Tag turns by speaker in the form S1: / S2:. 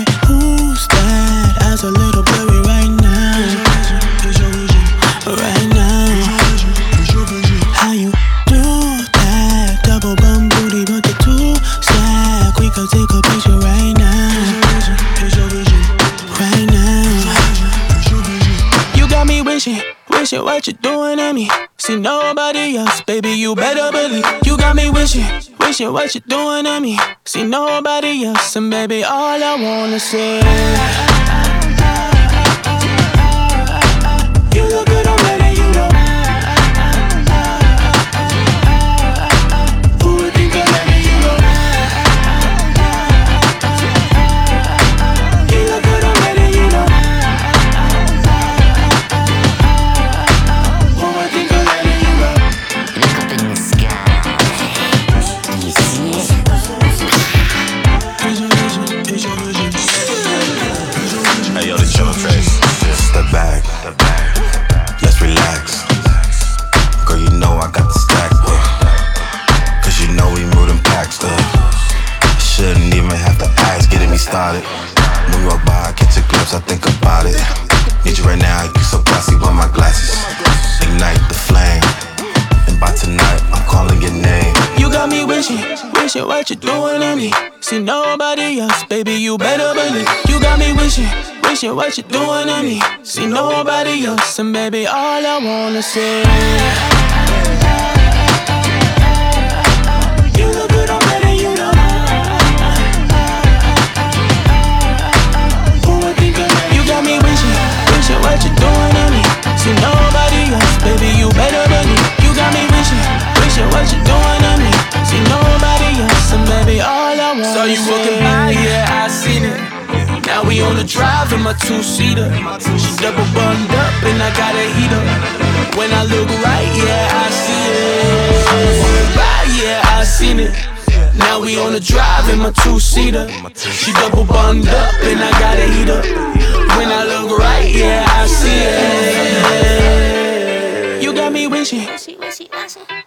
S1: say, who's that? Eyes a little blurry right now. Right now. How you do that? Double bum booty with the two stack. We could take a picture right now. Right now. You got me wishing what you doing to me. See nobody else, baby, you better believe. You got me wishing what you doing to me. See nobody else, and baby, all I wanna say, you look good, I'm letting you know. Who would think of letting you know? You look good, I'm letting you know. Who would think of letting you know?
S2: Look up in the sky. Do you see it?
S3: Hey yo, this chillin' face. Step back, let's relax. Girl, you know I got the stack, cause you know we moving packs, shouldn't even have to ask, getting me started. When you walk by, I catch a glimpse, I think about it. Need you right now, you so classy with my glasses. Ignite the flame, and by tonight, I'm calling your name.
S1: You got me wishing what you doing to me. See nobody else, baby, you better believe. You got me wishing what you doing to me. See nobody else, and baby, all I wanna say, you look good, I'm letting you know. Who would think of that? You got me wishing what you doing to me. See nobody else, baby, you better believe. You got me wishing what you doing to me. See nobody else, and baby, all I want. Saw you walking by, yeah, I seen it. Now we on the drive in my two-seater. She double bundled up and I got a heater. When I look right, yeah, I see it. Walking by, yeah, I seen it. Now we on the drive in my two-seater. She double bundled up and I got a heater. When I look right, yeah, I see it. You got me wishing